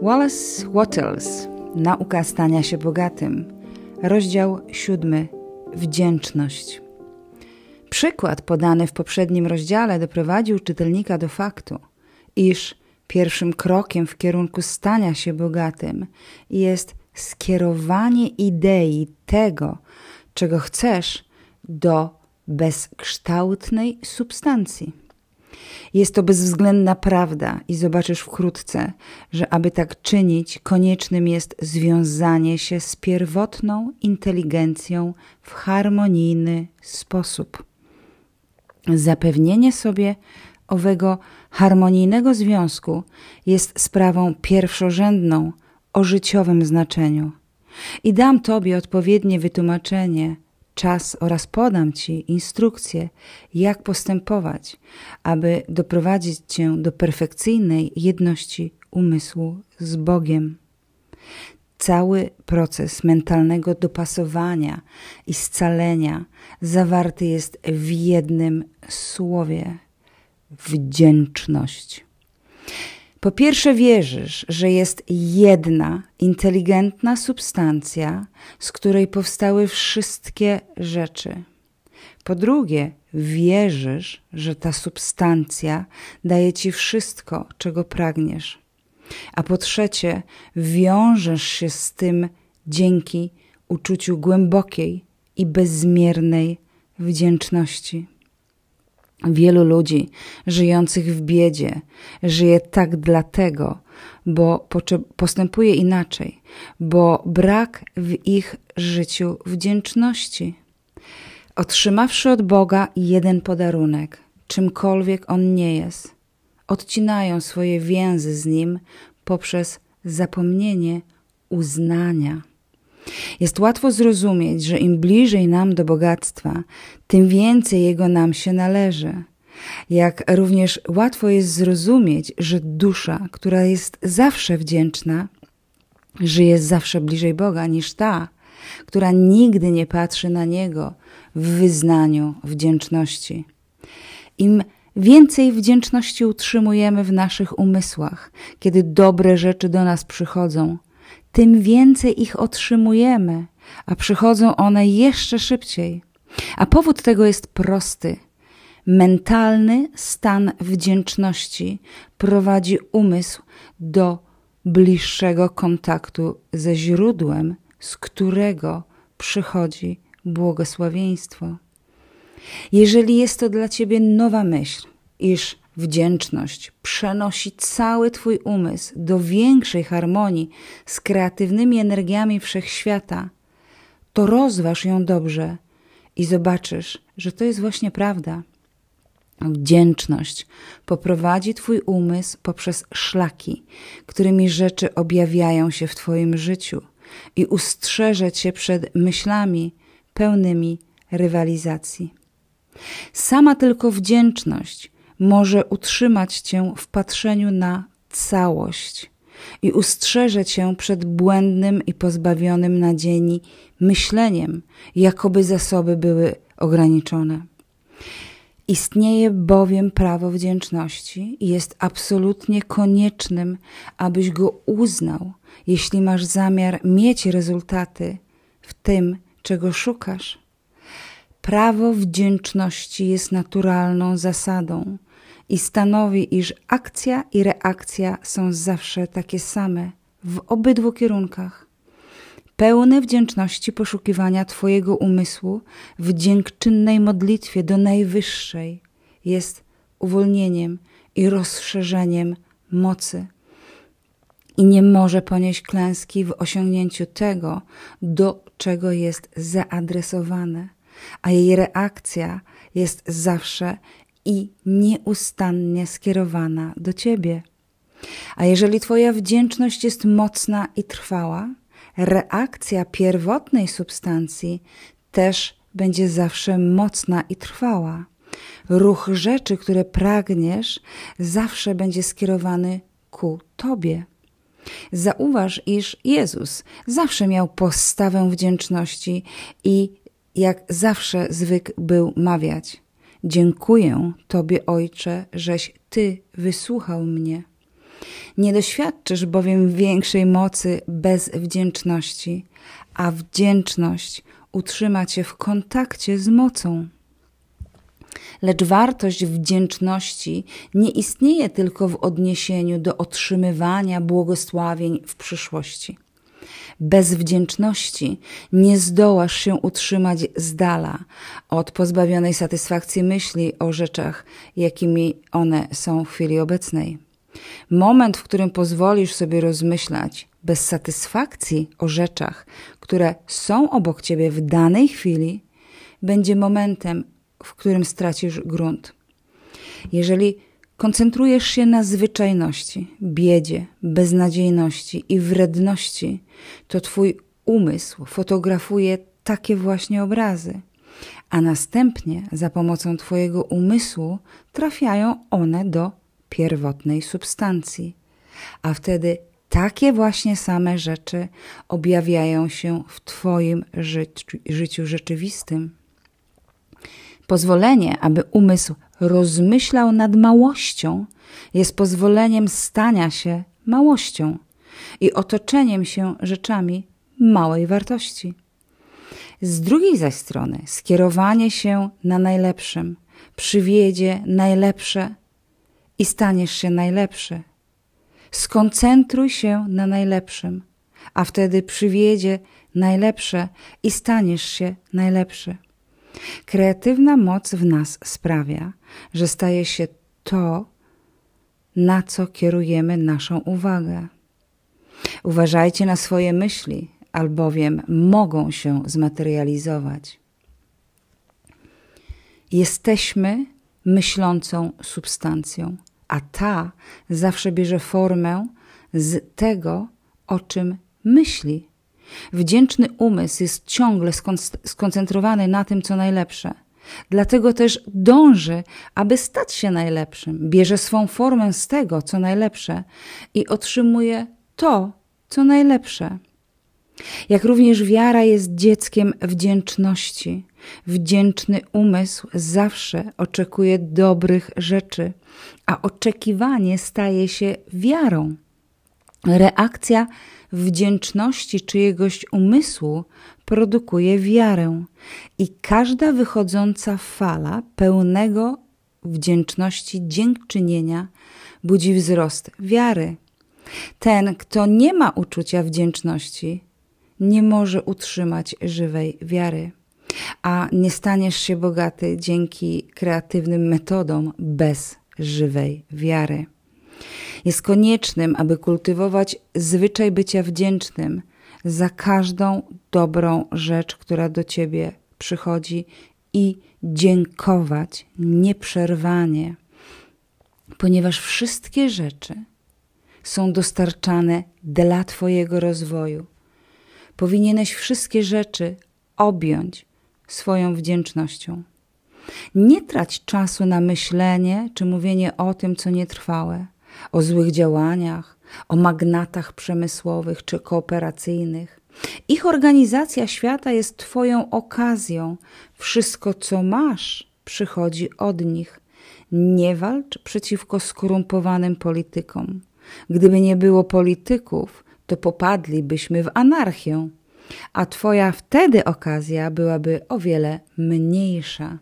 Wallace Wattles, Nauka stania się bogatym, rozdział 7. Wdzięczność. Przykład podany w poprzednim rozdziale doprowadził czytelnika do faktu, iż pierwszym krokiem w kierunku stania się bogatym jest skierowanie idei tego, czego chcesz, do bezkształtnej substancji. Jest to bezwzględna prawda i zobaczysz wkrótce, że aby tak czynić, koniecznym jest związanie się z pierwotną inteligencją w harmonijny sposób. Zapewnienie sobie owego harmonijnego związku jest sprawą pierwszorzędną o życiowym znaczeniu. I dam Tobie odpowiednie wytłumaczenie, czas oraz podam Ci instrukcję, jak postępować, aby doprowadzić Cię do perfekcyjnej jedności umysłu z Bogiem. Cały proces mentalnego dopasowania i scalenia zawarty jest w jednym słowie – wdzięczność. Po pierwsze wierzysz, że jest jedna inteligentna substancja, z której powstały wszystkie rzeczy. Po drugie wierzysz, że ta substancja daje Ci wszystko, czego pragniesz. A po trzecie wiążesz się z tym dzięki uczuciu głębokiej i bezmiernej wdzięczności. Wielu ludzi żyjących w biedzie żyje tak dlatego, bo postępuje inaczej, bo brak w ich życiu wdzięczności. Otrzymawszy od Boga jeden podarunek, czymkolwiek on nie jest, odcinają swoje więzy z Nim poprzez zapomnienie uznania. Jest łatwo zrozumieć, że im bliżej nam do bogactwa, tym więcej jego nam się należy. Jak również łatwo jest zrozumieć, że dusza, która jest zawsze wdzięczna, żyje zawsze bliżej Boga niż ta, która nigdy nie patrzy na Niego w wyznaniu wdzięczności. Im więcej wdzięczności utrzymujemy w naszych umysłach, kiedy dobre rzeczy do nas przychodzą, tym więcej ich otrzymujemy, a przychodzą one jeszcze szybciej. A powód tego jest prosty. Mentalny stan wdzięczności prowadzi umysł do bliższego kontaktu ze źródłem, z którego przychodzi błogosławieństwo. Jeżeli jest to dla Ciebie nowa myśl, iż wdzięczność przenosi cały Twój umysł do większej harmonii z kreatywnymi energiami wszechświata, to rozważ ją dobrze i zobaczysz, że to jest właśnie prawda. Wdzięczność poprowadzi Twój umysł poprzez szlaki, którymi rzeczy objawiają się w Twoim życiu i ustrzeże Cię przed myślami pełnymi rywalizacji. Sama tylko wdzięczność może utrzymać Cię w patrzeniu na całość i ustrzeże Cię przed błędnym i pozbawionym nadziei myśleniem, jakoby zasoby były ograniczone. Istnieje bowiem prawo wdzięczności i jest absolutnie koniecznym, abyś go uznał, jeśli masz zamiar mieć rezultaty w tym, czego szukasz. Prawo wdzięczności jest naturalną zasadą i stanowi, iż akcja i reakcja są zawsze takie same w obydwu kierunkach. Pełne wdzięczności poszukiwania Twojego umysłu w dziękczynnej modlitwie do Najwyższej jest uwolnieniem i rozszerzeniem mocy i nie może ponieść klęski w osiągnięciu tego, do czego jest zaadresowane, a jej reakcja jest zawsze i nieustannie skierowana do Ciebie. A jeżeli Twoja wdzięczność jest mocna i trwała, reakcja pierwotnej substancji też będzie zawsze mocna i trwała. Ruch rzeczy, które pragniesz, zawsze będzie skierowany ku Tobie. Zauważ, iż Jezus zawsze miał postawę wdzięczności i jak zawsze zwykł był mawiać: dziękuję Tobie, Ojcze, żeś Ty wysłuchał mnie. Nie doświadczysz bowiem większej mocy bez wdzięczności, a wdzięczność utrzyma cię w kontakcie z mocą. Lecz wartość wdzięczności nie istnieje tylko w odniesieniu do otrzymywania błogosławień w przyszłości. Bez wdzięczności nie zdołasz się utrzymać z dala od pozbawionej satysfakcji myśli o rzeczach, jakimi one są w chwili obecnej. Moment, w którym pozwolisz sobie rozmyślać bez satysfakcji o rzeczach, które są obok ciebie w danej chwili, będzie momentem, w którym stracisz grunt. Jeżeli koncentrujesz się na zwyczajności, biedzie, beznadziejności i wredności, to twój umysł fotografuje takie właśnie obrazy, a następnie za pomocą twojego umysłu trafiają one do pierwotnej substancji, a wtedy takie właśnie same rzeczy objawiają się w twoim życiu rzeczywistym. Pozwolenie, aby umysł rozmyślał nad małością, jest pozwoleniem stania się małością i otoczeniem się rzeczami małej wartości. Z drugiej zaś strony skierowanie się na najlepszym przywiedzie najlepsze i staniesz się najlepszy. Skoncentruj się na najlepszym, a wtedy przywiedzie najlepsze i staniesz się najlepszy. Kreatywna moc w nas sprawia, że staje się to, na co kierujemy naszą uwagę. Uważajcie na swoje myśli, albowiem mogą się zmaterializować. Jesteśmy myślącą substancją, a ta zawsze bierze formę z tego, o czym myśli. Wdzięczny umysł jest ciągle skoncentrowany na tym, co najlepsze. Dlatego też dąży, aby stać się najlepszym. Bierze swą formę z tego, co najlepsze i otrzymuje to, co najlepsze. Jak również wiara jest dzieckiem wdzięczności. Wdzięczny umysł zawsze oczekuje dobrych rzeczy, a oczekiwanie staje się wiarą. Reakcja wdzięczności czyjegoś umysłu produkuje wiarę i każda wychodząca fala pełnego wdzięczności dziękczynienia budzi wzrost wiary. Ten, kto nie ma uczucia wdzięczności, nie może utrzymać żywej wiary, a nie staniesz się bogaty dzięki kreatywnym metodom bez żywej wiary. Jest koniecznym, aby kultywować zwyczaj bycia wdzięcznym za każdą dobrą rzecz, która do ciebie przychodzi i dziękować nieprzerwanie, ponieważ wszystkie rzeczy są dostarczane dla twojego rozwoju. Powinieneś wszystkie rzeczy objąć swoją wdzięcznością. Nie trać czasu na myślenie czy mówienie o tym, co nietrwałe, o złych działaniach, o magnatach przemysłowych czy kooperacyjnych. Ich organizacja świata jest twoją okazją. Wszystko, co masz, przychodzi od nich. Nie walcz przeciwko skorumpowanym politykom. Gdyby nie było polityków, to popadlibyśmy w anarchię, a twoja wtedy okazja byłaby o wiele mniejsza.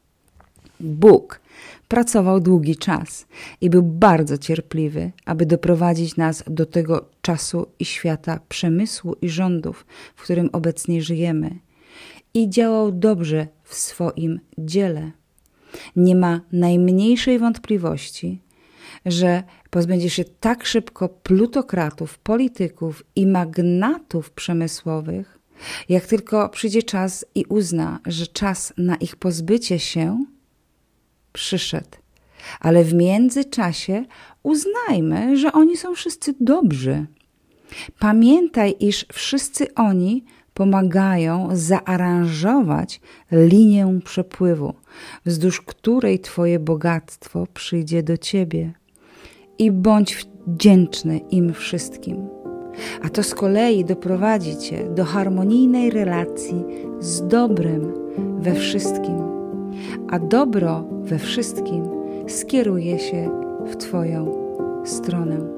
Bóg pracował długi czas i był bardzo cierpliwy, aby doprowadzić nas do tego czasu i świata przemysłu i rządów, w którym obecnie żyjemy. I działał dobrze w swoim dziele. Nie ma najmniejszej wątpliwości, że pozbędziesz się tak szybko plutokratów, polityków i magnatów przemysłowych, jak tylko przyjdzie czas i uzna, że czas na ich pozbycie się przyszedł. Ale w międzyczasie uznajmy, że oni są wszyscy dobrzy. Pamiętaj, iż wszyscy oni pomagają zaaranżować linię przepływu, wzdłuż której twoje bogactwo przyjdzie do ciebie. I bądź wdzięczny im wszystkim. A to z kolei doprowadzi cię do harmonijnej relacji z dobrem we wszystkim. A dobro we wszystkim skieruje się w twoją stronę.